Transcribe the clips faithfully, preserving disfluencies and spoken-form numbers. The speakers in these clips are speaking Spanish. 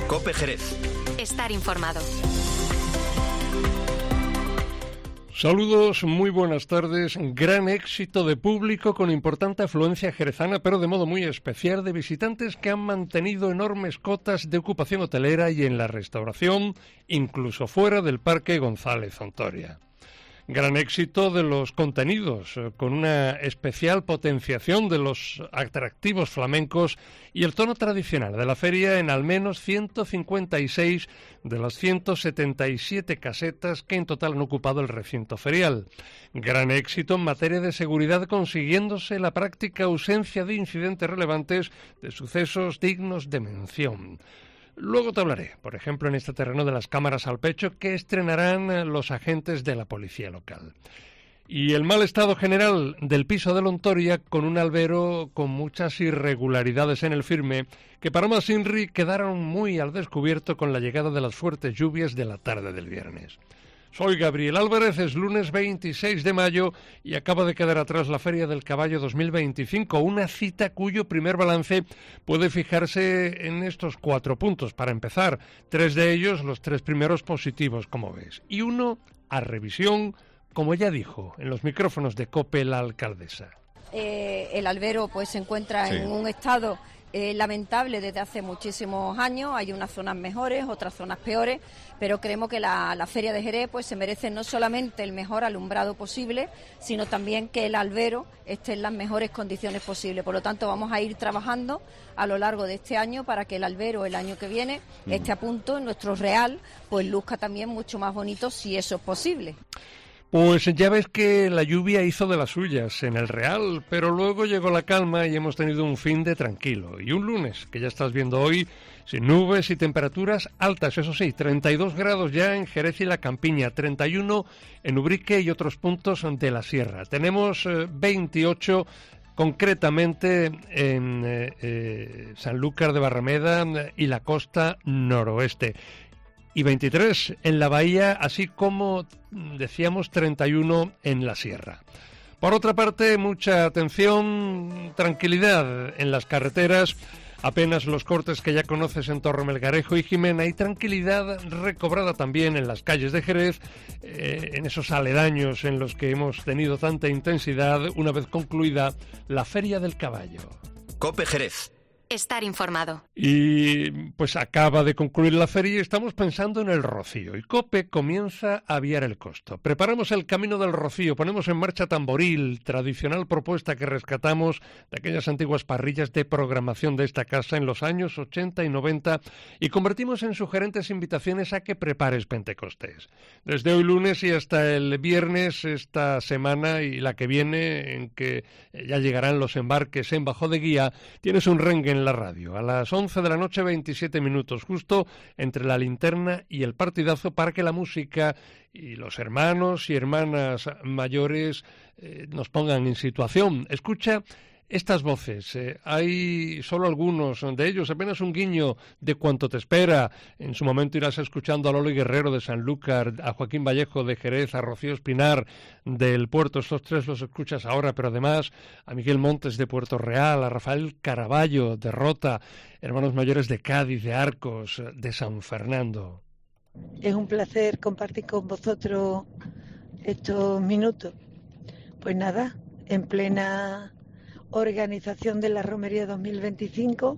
COPE Jerez. Estar informado. Saludos, muy buenas tardes. Gran éxito de público con importante afluencia jerezana, pero de modo muy especial de visitantes que han mantenido enormes cotas de ocupación hotelera y en la restauración, incluso fuera del Parque González Ontoria. Gran éxito de los contenidos, con una especial potenciación de los atractivos flamencos y el tono tradicional de la feria en al menos ciento cincuenta y seis de las ciento setenta y siete casetas que en total han ocupado el recinto ferial. Gran éxito en materia de seguridad, consiguiéndose la práctica ausencia de incidentes relevantes, de sucesos dignos de mención. Luego te hablaré, por ejemplo, en este terreno de las cámaras al pecho que estrenarán los agentes de la policía local. Y el mal estado general del piso de Lontoria, con un albero con muchas irregularidades en el firme, que para más Inri quedaron muy al descubierto con la llegada de las fuertes lluvias de la tarde del viernes. Soy Gabriel Álvarez, es lunes veintiséis de mayo y acaba de quedar atrás la Feria del Caballo dos mil veinticinco, una cita cuyo primer balance puede fijarse en estos cuatro puntos. Para empezar, tres de ellos, los tres primeros positivos, como ves, y uno a revisión, como ya dijo en los micrófonos de COPE la alcaldesa. Eh, el albero pues se encuentra sí. en un estado Eh, lamentable desde hace muchísimos años. Hay unas zonas mejores, otras zonas peores, pero creemos que la, la Feria de Jerez pues se merece no solamente el mejor alumbrado posible, sino también que el albero esté en las mejores condiciones posibles. Por lo tanto, vamos a ir trabajando a lo largo de este año para que el albero el año que viene mm. esté a punto, nuestro real pues luzca también mucho más bonito, si eso es posible. Pues ya ves que la lluvia hizo de las suyas en el Real, pero luego llegó la calma y hemos tenido un fin de tranquilo. Y un lunes, que ya estás viendo hoy, sin nubes y temperaturas altas, eso sí, treinta y dos grados ya en Jerez y la Campiña, treinta y uno en Ubrique y otros puntos de la Sierra. Tenemos eh, veintiocho concretamente en eh, eh, Sanlúcar de Barrameda y la costa noroeste. Y veintitrés en la bahía, así como, decíamos, treinta y uno en la sierra. Por otra parte, mucha atención, tranquilidad en las carreteras, apenas los cortes que ya conoces en Torremelgarejo y Jimena, y tranquilidad recobrada también en las calles de Jerez, eh, en esos aledaños en los que hemos tenido tanta intensidad una vez concluida la Feria del Caballo. COPE Jerez. Estar informado. Y pues acaba de concluir la feria y estamos pensando en el rocío. Y COPE comienza a aviar el costo. Preparamos el camino del rocío, ponemos en marcha Tamboril, tradicional propuesta que rescatamos de aquellas antiguas parrillas de programación de esta casa en los años ochenta y noventa y convertimos en sugerentes invitaciones a que prepares Pentecostés. Desde hoy lunes y hasta el viernes, esta semana y la que viene, en que ya llegarán los embarques en Bajo de Guía, tienes un rengue en la radio, a las once de la noche, veintisiete minutos, justo entre la linterna y el partidazo, para que la música y los hermanos y hermanas mayores eh, nos pongan en situación. Escucha estas voces, eh, hay solo algunos de ellos, apenas un guiño de cuanto te espera. En su momento irás escuchando a Loli Guerrero de Sanlúcar, a Joaquín Vallejo de Jerez, a Rocío Espinar del Puerto, estos tres los escuchas ahora, pero además a Miguel Montes de Puerto Real, a Rafael Caraballo de Rota, hermanos mayores de Cádiz, de Arcos, de San Fernando. Es un placer compartir con vosotros estos minutos. Pues nada, en plena organización de la Romería dos mil veinticinco,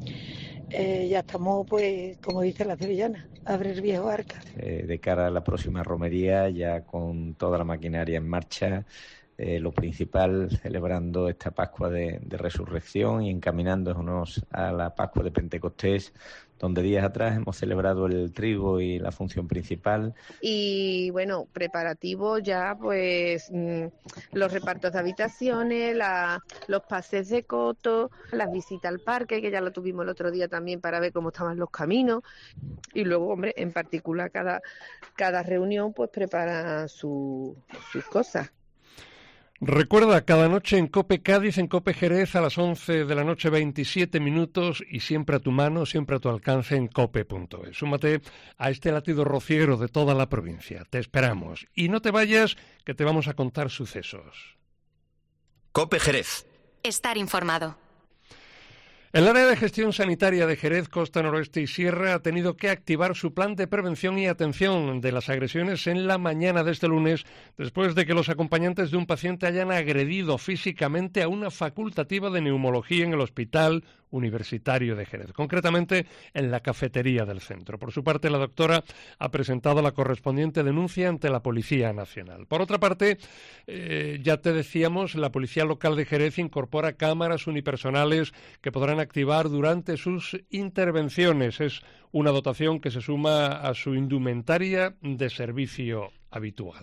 eh, ya estamos, pues, como dice la sevillana, abre el viejo arca. Eh, de cara a la próxima romería, ya con toda la maquinaria en marcha, eh, lo principal, celebrando esta Pascua de, de Resurrección y encaminándonos a la Pascua de Pentecostés, donde días atrás hemos celebrado el trigo y la función principal. Y bueno, preparativos ya, pues mmm, los repartos de habitaciones, la, los pases de coto, las visitas al parque, que ya lo tuvimos el otro día también para ver cómo estaban los caminos. Y luego, hombre, en particular cada, cada reunión pues prepara su, sus cosas. Recuerda, cada noche en COPE Cádiz, en COPE Jerez, a las once de la noche, veintisiete minutos, y siempre a tu mano, siempre a tu alcance en cope punto es. Súmate a este latido rociero de toda la provincia. Te esperamos. Y no te vayas, que te vamos a contar sucesos. COPE Jerez. Estar informado. El área de gestión sanitaria de Jerez, Costa Noroeste y Sierra ha tenido que activar su plan de prevención y atención de las agresiones en la mañana de este lunes, después de que los acompañantes de un paciente hayan agredido físicamente a una facultativa de neumología en el Hospital Universitario de Jerez, concretamente en la cafetería del centro. Por su parte, la doctora ha presentado la correspondiente denuncia ante la Policía Nacional. Por otra parte, eh, ya te decíamos, la Policía Local de Jerez incorpora cámaras unipersonales que podrán activar durante sus intervenciones. Es una dotación que se suma a su indumentaria de servicio habitual.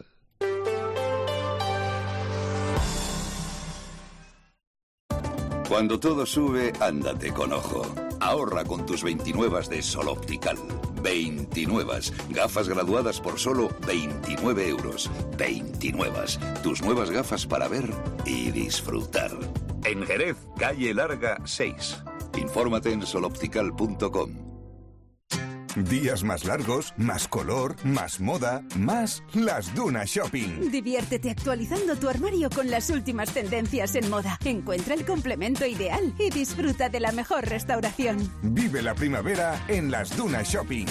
Cuando todo sube, ándate con ojo. Ahorra con tus veintinuevas de Sol Optical. veintinuevas. Gafas graduadas por solo veintinueve euros. veintinuevas. Tus nuevas gafas para ver y disfrutar. En Jerez, calle Larga seis. Infórmate en soloptical punto com. Días más largos, más color, más moda, más Las Dunas Shopping. Diviértete actualizando tu armario con las últimas tendencias en moda. Encuentra el complemento ideal y disfruta de la mejor restauración. Vive la primavera en Las Dunas Shopping.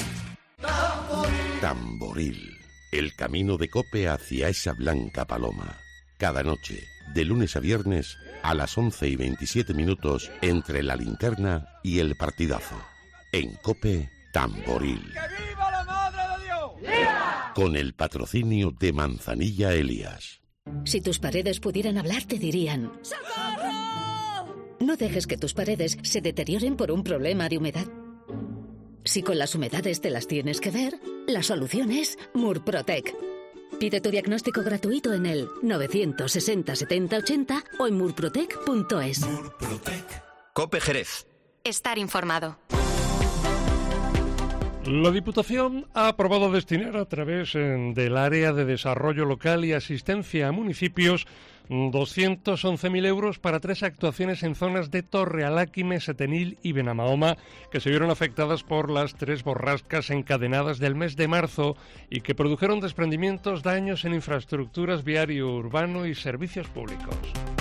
Tamboril, el camino de COPE hacia esa blanca paloma. Cada noche, de lunes a viernes, a las once y veintisiete minutos, entre la linterna y el partidazo. En COPE, Tamboril. ¡Que viva la Madre de Dios! ¡Viva! Con el patrocinio de Manzanilla Elías. Si tus paredes pudieran hablar, te dirían: ¡socorro! No dejes que tus paredes se deterioren por un problema de humedad. Si con las humedades te las tienes que ver, la solución es Murprotec. Pide tu diagnóstico gratuito en el novecientos sesenta setenta ochenta o en murprotec punto es. Murprotec. COPE Jerez. Estar informado. La Diputación ha aprobado destinar a través eh, del Área de Desarrollo Local y Asistencia a Municipios doscientos once mil euros para tres actuaciones en zonas de Torrealáquime, Setenil y Benamahoma, que se vieron afectadas por las tres borrascas encadenadas del mes de marzo y que produjeron desprendimientos, daños en infraestructuras, viario urbano y servicios públicos.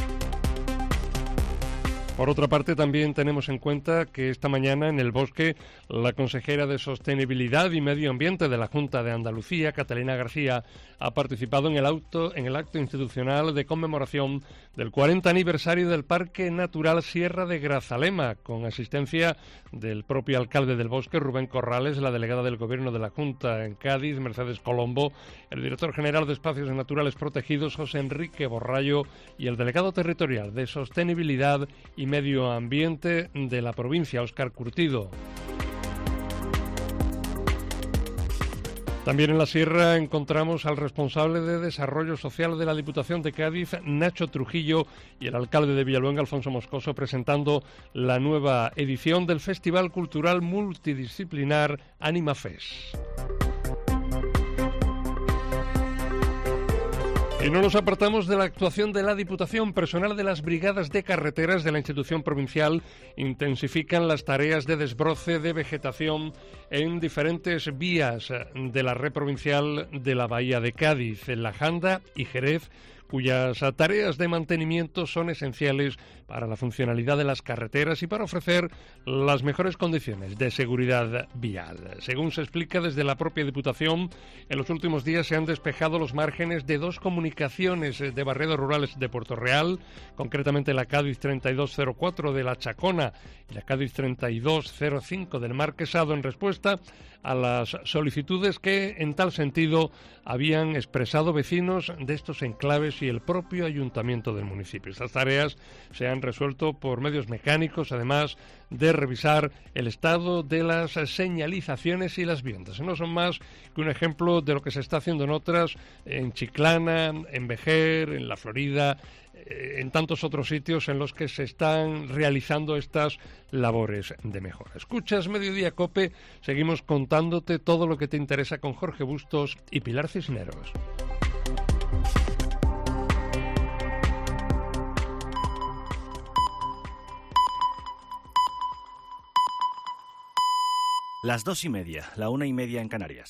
Por otra parte, también tenemos en cuenta que esta mañana en el Bosque la consejera de Sostenibilidad y Medio Ambiente de la Junta de Andalucía, Catalina García, ha participado en el acto, en el acto institucional de conmemoración del cuarenta aniversario del Parque Natural Sierra de Grazalema, con asistencia del propio alcalde del Bosque, Rubén Corrales, la delegada del Gobierno de la Junta en Cádiz, Mercedes Colombo, el director general de Espacios Naturales Protegidos, José Enrique Borrallo, y el delegado territorial de Sostenibilidad y Medio Ambiente de la provincia, Óscar Curtido. También en la Sierra encontramos al responsable de Desarrollo Social de la Diputación de Cádiz, Nacho Trujillo, y el alcalde de Villaluenga, Alfonso Moscoso, presentando la nueva edición del Festival Cultural Multidisciplinar Anima Fest. Y no nos apartamos de la actuación de la Diputación. Personal de las brigadas de carreteras de la institución provincial intensifican las tareas de desbroce de vegetación en diferentes vías de la red provincial de la Bahía de Cádiz, en La Janda y Jerez, cuyas tareas de mantenimiento son esenciales para la funcionalidad de las carreteras y para ofrecer las mejores condiciones de seguridad vial. Según se explica desde la propia Diputación, en los últimos días se han despejado los márgenes de dos comunicaciones de barriados rurales de Puerto Real, concretamente la Cádiz treinta y dos cero cuatro de La Chacona y la Cádiz treinta y dos cero cinco del Marquesado, en respuesta a las solicitudes que, en tal sentido, habían expresado vecinos de estos enclaves y el propio ayuntamiento del municipio. Estas tareas se han resuelto por medios mecánicos, además de revisar el estado de las señalizaciones y las viandas. No son más que un ejemplo de lo que se está haciendo en otras, en Chiclana, en Vejer, en La Florida, en tantos otros sitios en los que se están realizando estas labores de mejora. Escuchas Mediodía COPE, seguimos contándote todo lo que te interesa con Jorge Bustos y Pilar Cisneros. Las dos y media, la una y media en Canarias.